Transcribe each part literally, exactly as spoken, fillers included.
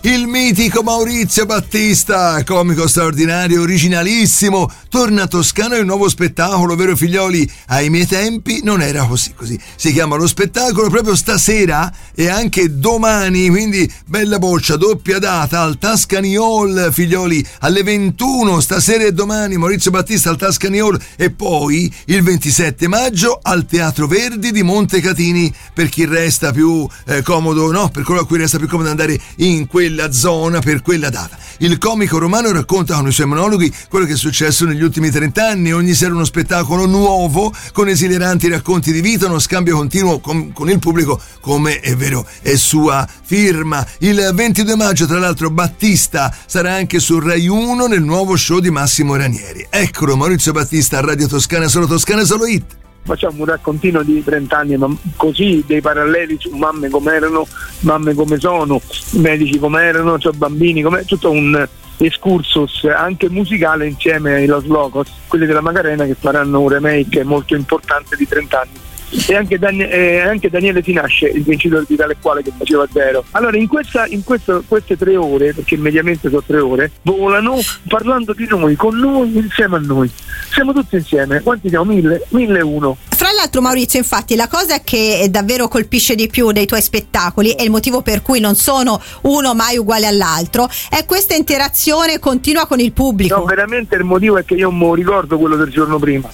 il mitico Maurizio Battista, comico straordinario, originalissimo, torna a Toscana il nuovo spettacolo, vero figlioli? Ai miei tempi non era così, così si chiama lo spettacolo, proprio stasera e anche domani, quindi bella boccia, doppia data al Tuscany Hall, figlioli, alle ventuno, stasera e domani Maurizio Battista al Tuscany Hall, e poi il ventisette maggio al Teatro Verdi di Montecatini, per chi resta più eh, comodo, no, per quello a cui resta più comodo andare in quella zona per quella data. Il comico romano racconta con i suoi monologhi quello che è successo negli ultimi trent'anni, ogni sera uno spettacolo nuovo con esileranti racconti di vita, uno scambio continuo con, con il pubblico, come è vero è sua firma. Il ventidue maggio tra l'altro Battista sarà anche su Rai uno nel nuovo show di Massimo Ranieri. Eccolo Maurizio Battista a Radio Toscana, solo Toscana, solo hit. Facciamo un raccontino di trent'anni, ma così, dei paralleli su mamme come erano, mamme come sono, medici come erano, cioè bambini come, tutto un excursus anche musicale insieme ai Los Locos, quelli della Macarena, che faranno un remake molto importante di trent'anni. E anche, Dan- eh, anche Daniele Tinasce, il vincitore di Tale Quale, che faceva zero. Allora in, questa, in questo, queste tre ore, perché mediamente sono tre ore, volano parlando di noi, con noi, insieme a noi. Siamo tutti insieme. Quanti siamo? Mille? Mille e uno. Fra l'altro Maurizio, infatti la cosa che davvero colpisce di più dei tuoi spettacoli, e il motivo per cui non sono uno mai uguale all'altro, è questa interazione continua con il pubblico. No, veramente il motivo è che io non ricordo quello del giorno prima.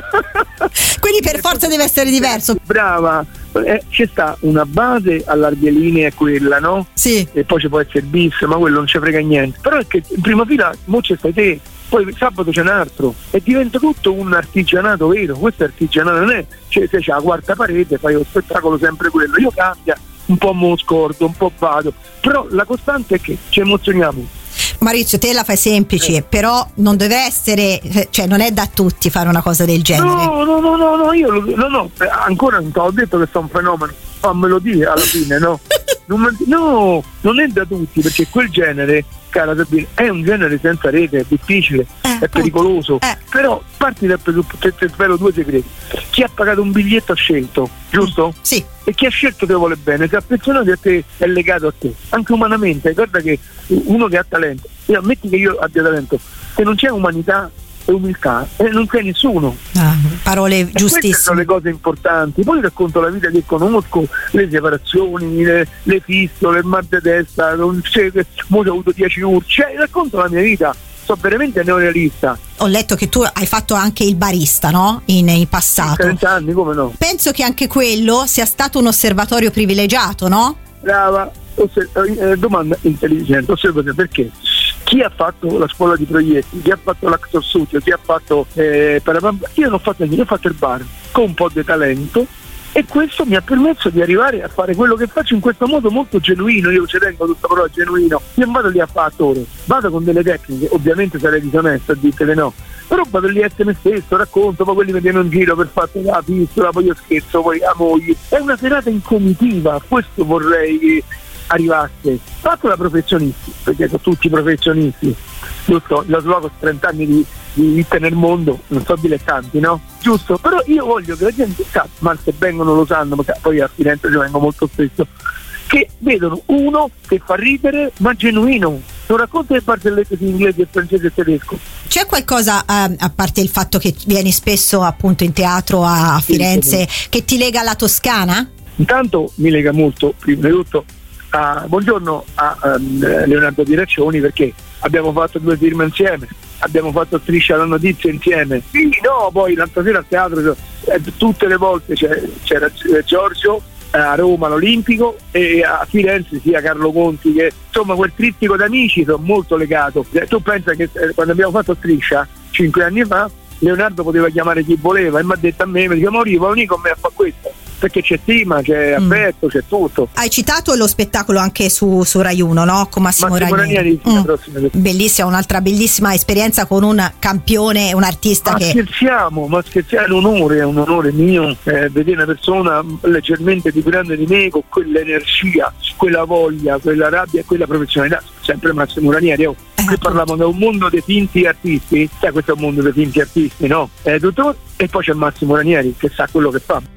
Quindi per forza deve essere diverso. Brava, eh, c'è sta una base a larghe linee, quella, no? Sì. E poi ci può essere bis, ma quello non ci frega niente. Però è che in prima fila mo c'è stai te, poi sabato c'è un altro e diventa tutto un artigianato vero. Questo è artigianato, non è, cioè se c'è la quarta parete fai lo spettacolo sempre quello. Io cambia, un po' mo scordo, un po' vado, però la costante è che ci emozioniamo. Maurizio, te la fai semplice, eh. però non deve essere, cioè non è da tutti fare una cosa del genere. No, no, no, no, no, io lo, no, no, ancora non ti ho detto che sono un fenomeno, fammelo dire alla fine, no? non, no, non è da tutti, perché quel genere, cara Sabina, è un genere senza rete, è difficile, eh, è pericoloso, eh. Però parti dal presupposto, te svelo due segreti. Chi ha pagato un biglietto ha scelto, giusto? Mm, sì. E chi ha scelto te vuole bene, se è affezionato a te è legato a te, anche umanamente. Guarda che uno che ha talento, io ammetti che io abbia talento, se non c'è umanità e umiltà e non c'è nessuno. Ah, parole giustissime. Queste sono le cose importanti. Poi racconto la vita che conosco, le separazioni, le, le fistole, il mal di testa, non c'è, mo ho avuto dieci urci, cioè, racconto la mia vita. Sono veramente neorealista. Ho letto che tu hai fatto anche il barista, no? In, in passato. trenta anni, come no? Penso che anche quello sia stato un osservatorio privilegiato, no? Brava, osserv- eh, domanda intelligente, osservazione, perché chi ha fatto la scuola di proietti, chi ha fatto l'Actor Studio, chi ha fatto eh, io non ho fatto niente, io ho fatto il bar con un po' di talento, e questo mi ha permesso di arrivare a fare quello che faccio in questo modo molto genuino. Io ci tengo tutta parola genuino, io non vado lì a fare attore, vado con delle tecniche, ovviamente sarei disonesto a dirtele no, però vado lì a essere me stesso, racconto, poi quelli mi viene in giro per fare la pistola, poi io scherzo, poi la moglie, è una serata in comitiva, questo vorrei che arrivasse. Fatto da professionisti, perché sono tutti professionisti, giusto? Lo slogan trenta anni di, di vita nel mondo, non so dilettanti, no? Giusto? Però io voglio che la gente sa, ma se vengono lo sanno, ma poi a Firenze ci vengo molto spesso, che vedono uno che fa ridere ma genuino, non racconta le barzellette in inglese, francese e tedesco. C'è qualcosa, uh, a parte il fatto che vieni spesso appunto in teatro a, a Firenze, sì, che ti lega alla Toscana? Intanto mi lega molto, prima di tutto, a, buongiorno a um, Leonardo Di Raccioni, perché abbiamo fatto due film insieme, abbiamo fatto Striscia la notizia insieme. Sì, no, poi l'altra sera al teatro eh, tutte le volte c'era, c'era Giorgio, a Roma all'Olimpico, e a Firenze sia Carlo Conti, che insomma quel trittico d'amici sono molto legato. Eh, tu pensa che eh, quando abbiamo fatto Striscia cinque anni fa, Leonardo poteva chiamare chi voleva e mi ha detto a me, mi dice Maurizio, vieni con me a fare questo, perché c'è stima, c'è affetto, mm. c'è tutto. Hai citato lo spettacolo anche su, su Rai uno, no? Con Massimo, Massimo Ranieri. Ranieri mm. Bellissima, un'altra bellissima esperienza con un campione, un artista ma che... scherziamo, ma scherziamo, è un onore, è un onore mio eh, vedere una persona leggermente più grande di me, con quell'energia, quella voglia, quella rabbia e quella professionalità. Sempre Massimo Ranieri, oh. Eh, Qui parliamo da un mondo dei finti artisti, sai, questo è un mondo dei finti artisti, no? È tutto, e poi c'è Massimo Ranieri che sa quello che fa.